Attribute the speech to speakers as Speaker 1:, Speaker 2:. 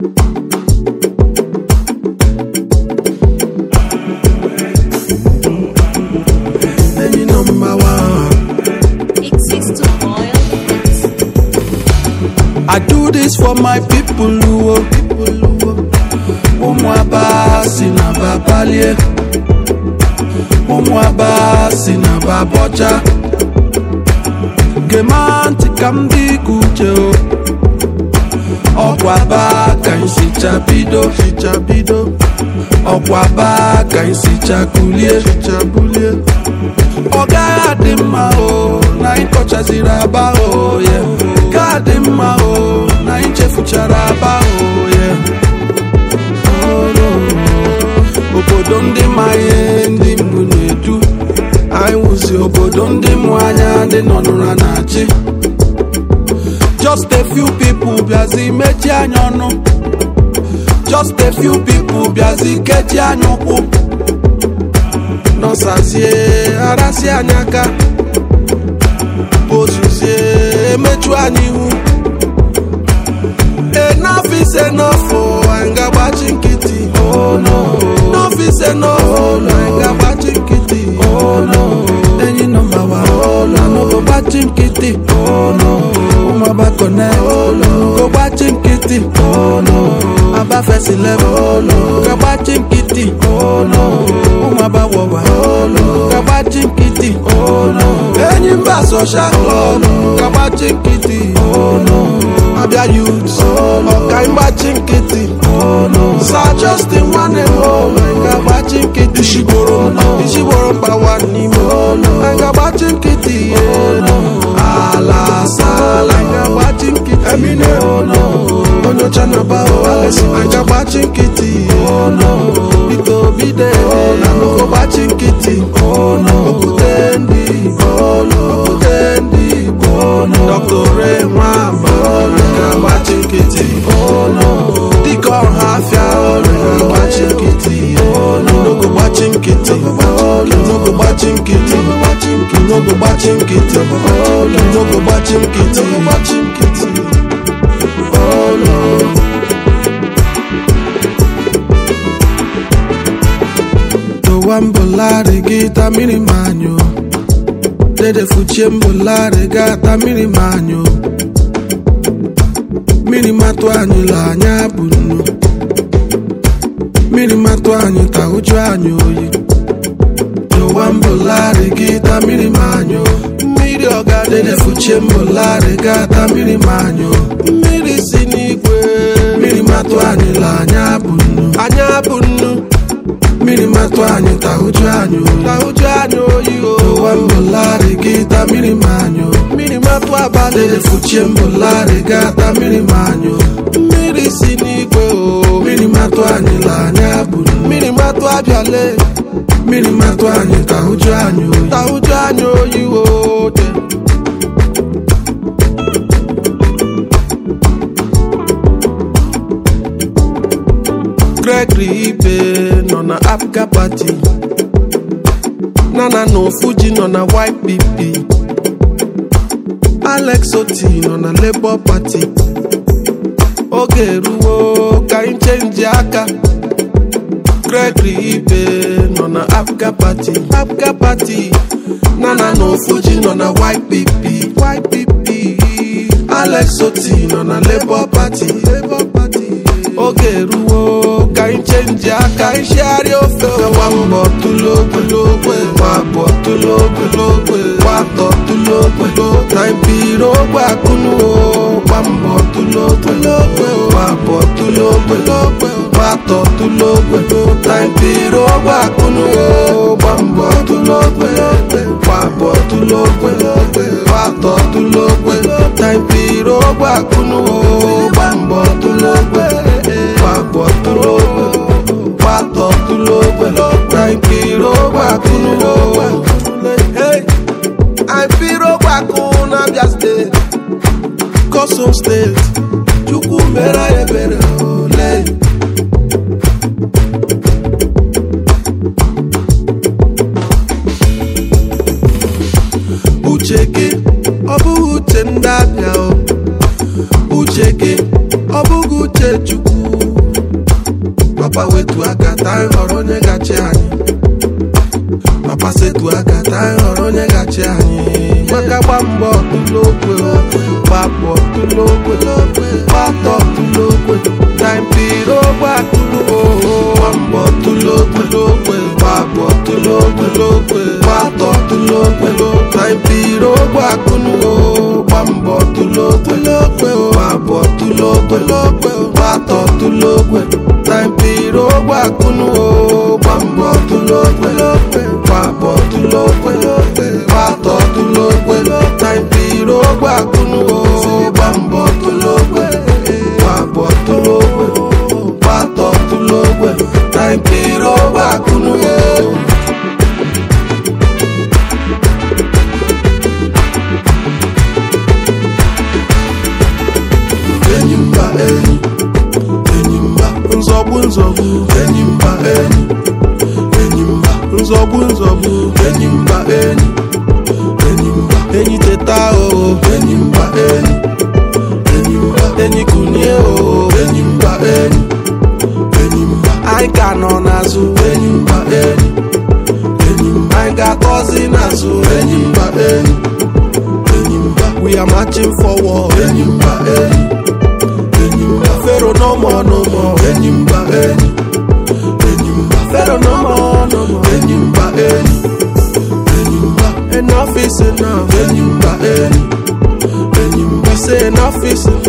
Speaker 1: Any number one.
Speaker 2: It seeks to boil it.
Speaker 1: I do this for my people who Umwabasi na babalie, Umwabasi na babocha. Gemanti kamdi kucheo, Okwaba kainsi chabido, Okwaba kainsi chakulie, Oga adima o, na inkocha ziraba o, yeah. Kadima o, na inchefu charaba o, yeah. Obodo ndị maye ndị mbụ na-edu anyị wụzi obodo ndị mụ anya ndị nọ n'ụra na-achị. Just a few people bịazi mechi anya ọnụ, just a few people bịazi kechi anya ụkwụ, nọsazie arasị anya aka, ozuzie emechu anya ihu. Enough is enough, oh, anyị ga-agbachi nkịtị. Oh no, enough is enough, oh no, anyị ga-agbachi nkịtị. Oh no, enyi number one, oh no, no go gbachi nkịtị. Oh no, ụmụaba connect, oh no, go gbachi nkịtị. Oh no, aba first 11, oh no, ga gbachi nkịtị. Oh no, ụmụaba wawa, oh no, ga gbachi nkịtị. Oh no, enyi mba social club, ga gbachi nkịtị. Oh no, abia youths, ọka ịgbachi nkịtị. Sir Justin nwanne m, anyị ga-agbachi nkịtị. Ishigboro mgbawa n'ime, anyị ga-agbachi nkịtị. Ala sala, anyị ga-agbachi nkịtị. Onyocha na bao alesi, anyị ga-agbachi nkịtị. Bito bide, anyị ga-agbachi nkịtị. Okwute ndị Dr. Ray Nwamba, anyị ga-agbachi nkịtị. Dike ọha afịa, anyị ga-agbachi nkịtị. No go gbachi nkịtị, no go gbachi nkịtị, no go gbachi nkịtị, no go gbachi nkịtị. Oh no. Towambolare gita mini manyo, Dede fuchembolare gata mini manyo, Mini matwanyo la nyabunu, Mini matwanyo ta ujanyo yi. Towambolare gita mini manyo, Miri oga dede fuchembolare gata mini manyo, Miri sinigwe, Mini matwanyo la nyabunu, Mini matwanyo ta ujanyo yo. Towambolare gita mini manyo, Mini matwa bale dede fuchembolare gata mini manyo, Miri sinigwe o, Mini matwanyo la nyabunu, Mini matwa biale, Mini matwanyo ta ujanyo yo. Gregory Ibe nọ na Apga Party, Nana no Fuji nọ na YPP, Alex Oti nọ na Labour Party. Oge eruwo ka anyị chenji aka. Gregory Ibe nọ na Apga Party, Nana no Fuji nọ na YPP, Alex Oti nọ na Labour Party. Oge eruwo ka anyị chenji aka, anyị share ofe. Gbambo tulogwe, gbambo tulogwe, gbato tulogwe, na impiro ogwe akụnụ. Gbambo tulogwe, gbambo tulogwe, gbato tulogwe, na impiro ogwe akụnụ. Gbambo tulogwe, gbambo tulogwe, gbato tulogwe, na impiro ogwe akụnụ. Gbambo tulogwe, gbambo tulogwe, gbato tulogwe, na impiro ogwe akụnụ. Hey, impiro ogwe akụnụ Abia State, Kosom State, Chukwu mere ebere ole. Uche gị ọ bụghị Chukwu. Papa wetu aka ta ịghọrọ onye gachi anyị. Papa setu aka ta ịghọrọ onye gachi anyị. Maka gba mbọ ọtụlokwe, gbapụ ọtụlokwe, gbata ọtụlokwe, taịmpiro gbakụlụ. Gba mbọ ọtụlokwe, gbapụ ọtụlokwe, gbata ọtụlokwe, taịmpiro gbakụlụ. Gba mbọ ọtụlokwe, gbapụ ọtụlokwe, gbata ọtụlokwe, taịmpiro gbakụlụ. Gba mbọ ọtụlokwe, gbapụ ọtụlokwe, gbata ọtụlokwe, taịmpiro gbakụlụ. Gba mbọ ọtụlokwe, gbapụ ọtụlokwe, gbata ọtụlokwe, taịmpiro gbakụlụ. Enyimba enyi, enyimba nzọgbu nzọgbu, enyimba enyi, enyimba nzọgbu nzọgbu, enyimba enyi, enyimba enyi teta o, enyimba enyi, enyimba enyi kunie o, enyimba enyi, enyimba anyị ka nọ n'azụ, enyimba enyi, enyimba anyị ga-akọzi n'azụ, enyimba enyi, enyimba we are marching forward, enyimba enyi. Pharaoh no more, no more. Enyimba eni, enyimba. Pharaoh no more, no more. Enyimba eni, enyimba. Enough is enough. Enyimba eni, enyimba. We say enough is enough.